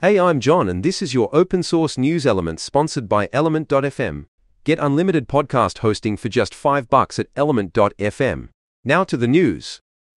Hey, I'm John, and this is your open source news element sponsored by Element.fm. Get unlimited podcast hosting for just $5 at Element.fm. Now to the news.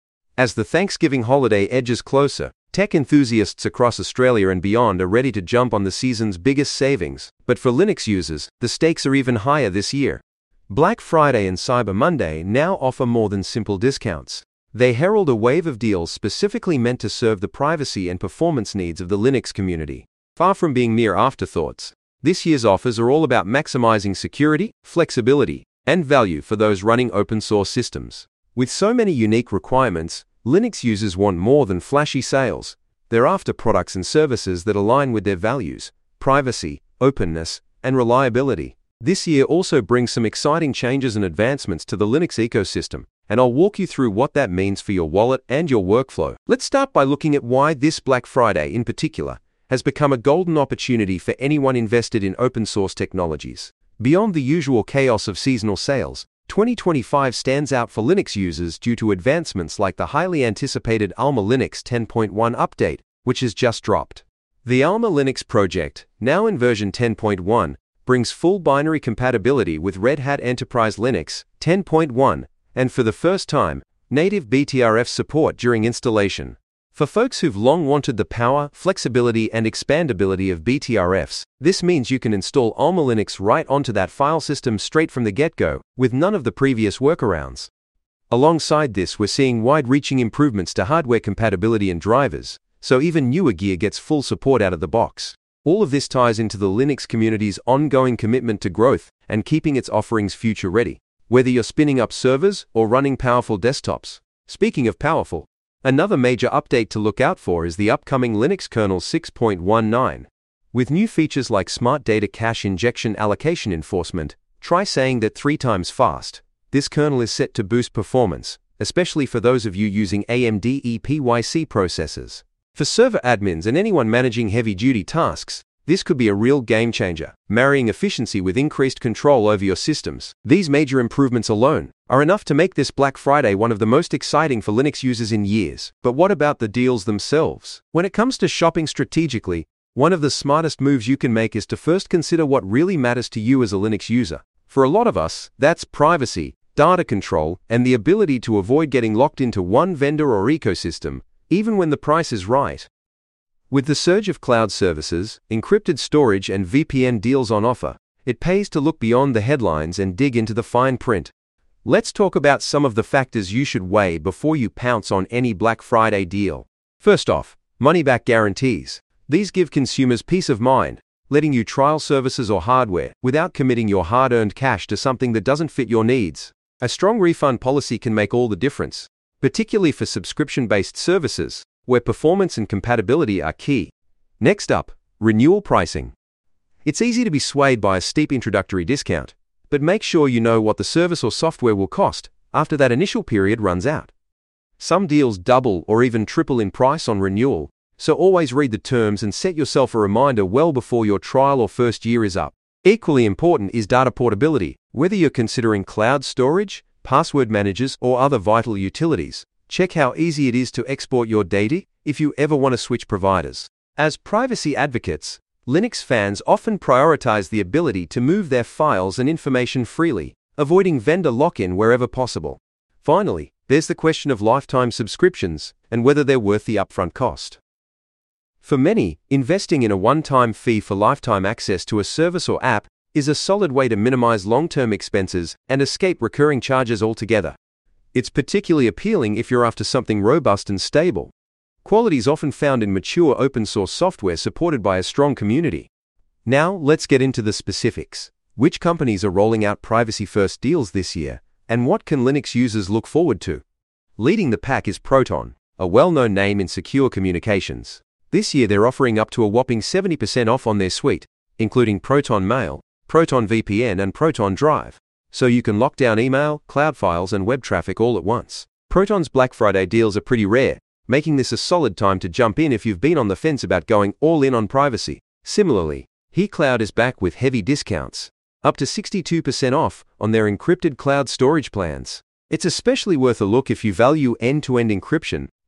As the Thanksgiving holiday edges closer, tech enthusiasts across Australia and beyond are ready to jump on the season's biggest savings. But for Linux users, the stakes are even higher this year. Black Friday and Cyber Monday now offer more than simple discounts. They herald a wave of deals specifically meant to serve the privacy and performance needs of the Linux community. Far from being mere afterthoughts, this year's offers are all about maximizing security, flexibility, and value for those running open source systems. With so many unique requirements, Linux users want more than flashy sales. They're after products and services that align with their values: privacy, openness, and reliability. This year also brings some exciting changes and advancements to the Linux ecosystem, and I'll walk you through what that means for your wallet and your workflow. Let's start by looking at why this Black Friday in particular has become a golden opportunity for anyone invested in open source technologies. Beyond the usual chaos of seasonal sales, 2025 stands out for Linux users due to advancements like the highly anticipated Alma Linux 10.1 update, which has just dropped. The Alma Linux project, now in version 10.1, brings full binary compatibility with Red Hat Enterprise Linux 10.1, and for the first time, native BTRF support during installation. For folks who've long wanted the power, flexibility, and expandability of BTRFs, this means you can install Alma Linux right onto that file system straight from the get-go, with none of the previous workarounds. Alongside this, we're seeing wide-reaching improvements to hardware compatibility and drivers, so even newer gear gets full support out of the box. All of this ties into the Linux community's ongoing commitment to growth and keeping its offerings future-ready, whether you're spinning up servers or running powerful desktops. Speaking of powerful, another major update to look out for is the upcoming Linux kernel 6.19. With new features like smart data cache injection allocation enforcement, try saying that 3 times fast. This kernel is set to boost performance, especially for those of you using AMD EPYC processors. For server admins and anyone managing heavy-duty tasks, this could be a real game-changer, marrying efficiency with increased control over your systems. These major improvements alone are enough to make this Black Friday one of the most exciting for Linux users in years. But what about the deals themselves? When it comes to shopping strategically, one of the smartest moves you can make is to first consider what really matters to you as a Linux user. For a lot of us, that's privacy, data control, and the ability to avoid getting locked into one vendor or ecosystem, even when the price is right. With the surge of cloud services, encrypted storage, and VPN deals on offer, it pays to look beyond the headlines and dig into the fine print. Let's talk about some of the factors you should weigh before you pounce on any Black Friday deal. First off, money-back guarantees. These give consumers peace of mind, letting you trial services or hardware without committing your hard-earned cash to something that doesn't fit your needs. A strong refund policy can make all the difference, particularly for subscription-based services, where performance and compatibility are key. Next up, renewal pricing. It's easy to be swayed by a steep introductory discount, but make sure you know what the service or software will cost after that initial period runs out. Some deals double or even triple in price on renewal, so always read the terms and set yourself a reminder well before your trial or first year is up. Equally important is data portability. Whether you're considering cloud storage, password managers, or other vital utilities, check how easy it is to export your data if you ever want to switch providers. As privacy advocates, Linux fans often prioritize the ability to move their files and information freely, avoiding vendor lock-in wherever possible. Finally, there's the question of lifetime subscriptions and whether they're worth the upfront cost. For many, investing in a one-time fee for lifetime access to a service or app is a solid way to minimize long-term expenses and escape recurring charges altogether. It's particularly appealing if you're after something robust and stable. Quality is often found in mature open-source software supported by a strong community. Now, let's get into the specifics. Which companies are rolling out privacy-first deals this year, and what can Linux users look forward to? Leading the pack is Proton, a well-known name in secure communications. This year they're offering up to a whopping 70% off on their suite, including Proton Mail, Proton VPN, and Proton Drive, so you can lock down email, cloud files, and web traffic all at once. Proton's Black Friday deals are pretty rare, making this a solid time to jump in if you've been on the fence about going all in on privacy. Similarly, HeCloud is back with heavy discounts, up to 62% off on their encrypted cloud storage plans. It's especially worth a look if you value end-to-end encryption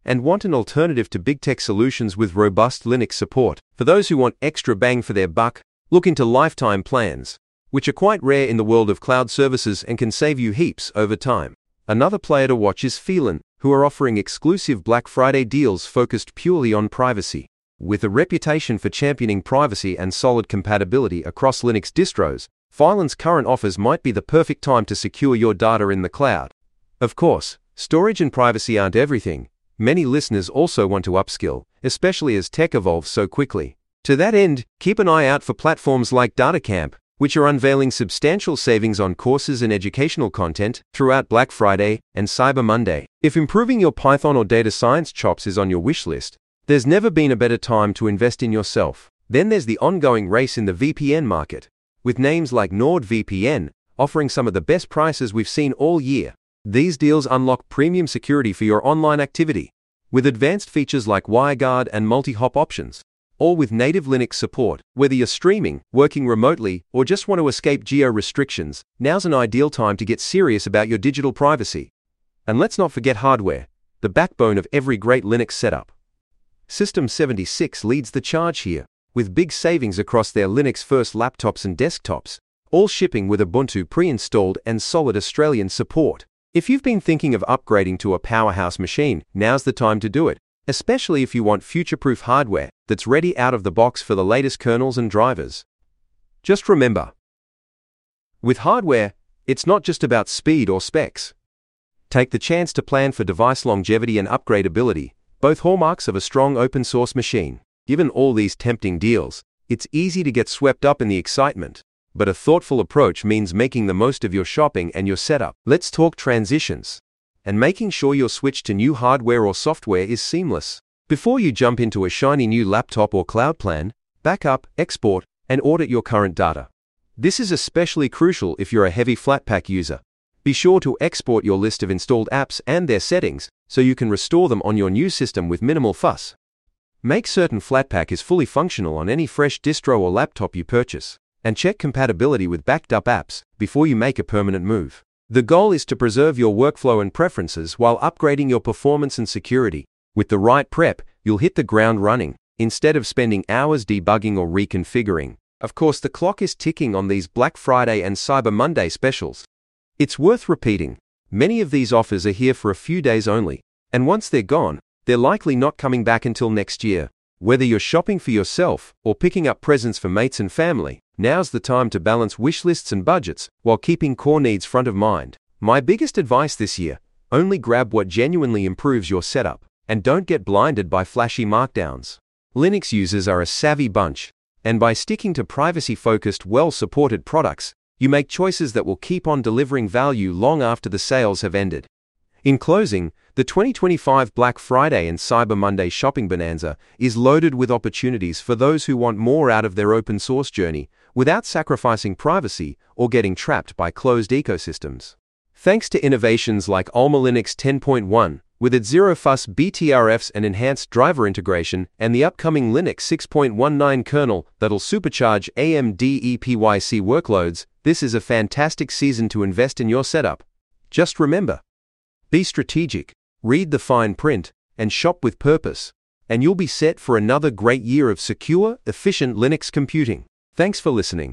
and want an alternative to big tech solutions with robust Linux support. For those who want extra bang for their buck, look into lifetime plans, which are quite rare in the world of cloud services and can save you heaps over time. Another player to watch is Phelan, who are offering exclusive Black Friday deals focused purely on privacy. With a reputation for championing privacy and solid compatibility across Linux distros, Phelan's current offers might be the perfect time to secure your data in the cloud. Of course, storage and privacy aren't everything. Many listeners also want to upskill, especially as tech evolves so quickly. To that end, keep an eye out for platforms like DataCamp, which are unveiling substantial savings on courses and educational content throughout Black Friday and Cyber Monday. If improving your Python or data science chops is on your wish list, there's never been a better time to invest in yourself. Then there's the ongoing race in the VPN market, with names like NordVPN offering some of the best prices we've seen all year. These deals unlock premium security for your online activity, with advanced features like WireGuard and multi-hop options, all with native Linux support. Whether you're streaming, working remotely, or just want to escape geo-restrictions, now's an ideal time to get serious about your digital privacy. And let's not forget hardware, the backbone of every great Linux setup. System 76 leads the charge here, with big savings across their Linux-first laptops and desktops, all shipping with Ubuntu pre-installed and solid Australian support. If you've been thinking of upgrading to a powerhouse machine, now's the time to do it, especially if you want future-proof hardware that's ready out of the box for the latest kernels and drivers. Just remember, with hardware, it's not just about speed or specs. Take the chance to plan for device longevity and upgradability, both hallmarks of a strong open-source machine. Given all these tempting deals, it's easy to get swept up in the excitement. But a thoughtful approach means making the most of your shopping and your setup. Let's talk transitions, and making sure your switch to new hardware or software is seamless. Before you jump into a shiny new laptop or cloud plan, back up, export, and audit your current data. This is especially crucial if you're a heavy Flatpak user. Be sure to export your list of installed apps and their settings so you can restore them on your new system with minimal fuss. Make certain Flatpak is fully functional on any fresh distro or laptop you purchase, and check compatibility with backed up apps before you make a permanent move. The goal is to preserve your workflow and preferences while upgrading your performance and security. With the right prep, you'll hit the ground running, instead of spending hours debugging or reconfiguring. Of course, the clock is ticking on these Black Friday and Cyber Monday specials. It's worth repeating, many of these offers are here for a few days only, and once they're gone, they're likely not coming back until next year. Whether you're shopping for yourself or picking up presents for mates and family, now's the time to balance wish lists and budgets while keeping core needs front of mind. My biggest advice this year, only grab what genuinely improves your setup, and don't get blinded by flashy markdowns. Linux users are a savvy bunch, and by sticking to privacy-focused, well-supported products, you make choices that will keep on delivering value long after the sales have ended. In closing, the 2025 Black Friday and Cyber Monday shopping bonanza is loaded with opportunities for those who want more out of their open source journey without sacrificing privacy or getting trapped by closed ecosystems. Thanks to innovations like Alma Linux 10.1, with its zero-fuss BTRFs and enhanced driver integration, and the upcoming Linux 6.19 kernel that'll supercharge AMD EPYC workloads, this is a fantastic season to invest in your setup. Just remember, be strategic, read the fine print, and shop with purpose, and you'll be set for another great year of secure, efficient Linux computing. Thanks for listening.